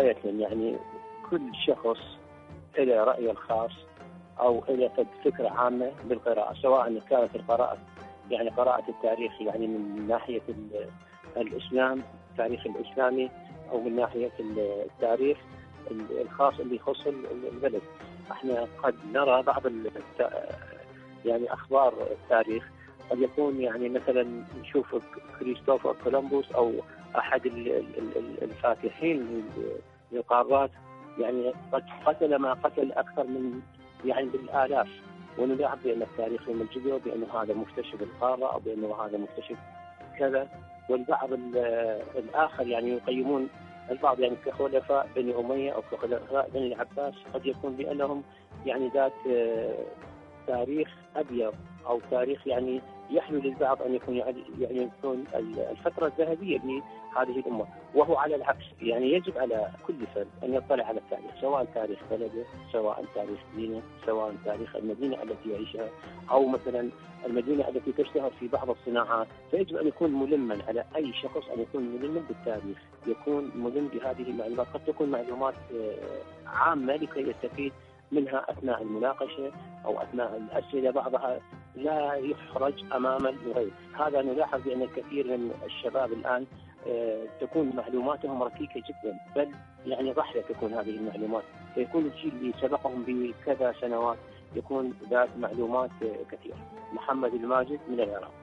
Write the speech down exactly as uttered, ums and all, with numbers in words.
بداية يعني كل شخص له رأيه الخاص أو له فكرة عامة بالقراءة، سواء كانت القراءة يعني قراءة التاريخ يعني من ناحية الإسلام التاريخ الإسلامي، أو من ناحية التاريخ الخاص اللي يخص البلد. احنا قد نرى بعض يعني أخبار التاريخ قد يكون يعني مثلا نشوف كريستوفر كولومبوس أو أحد الفاتحين للقارات يعني قد قتل ما قتل أكثر من يعني بالآلاف، ونلاحظ بأن التاريخ يمجده بأنه هذا مكتشف القارة أو بأنه هذا مكتشف كذا. والبعض الآخر يعني يقيمون البعض يعني كخلفاء بني أمية أو كخلفاء بني العباس قد يكون بأنهم يعني ذات تاريخ أبيض أو تاريخ يعني يحلو للبعض أن يكون يعني يكون الفترة الذهبية لهذه الأمة، وهو على العكس. يعني يجب على كل فرد أن يطلع على التاريخ، سواء تاريخ بلده، سواء تاريخ دينه، سواء تاريخ المدينة التي يعيشها، أو مثلا المدينة التي تشتهر في بعض الصناعات. فيجب أن يكون ملما على أي شخص أن يكون ملما بالتاريخ، يكون ملم بهذه المعلومات. قد تكون معلومات عامة لكي يستفيد منها أثناء المناقشة أو أثناء الأسئلة، بعضها لا يحرج أمام الغير. هذا نلاحظ بأن الكثير من الشباب الآن تكون معلوماتهم ركيكة جدا، بل يعني ضحية تكون هذه المعلومات، فيكون الجيل اللي سبقهم بكذا سنوات يكون ذات معلومات كثيرة. محمد الماجد من العراق.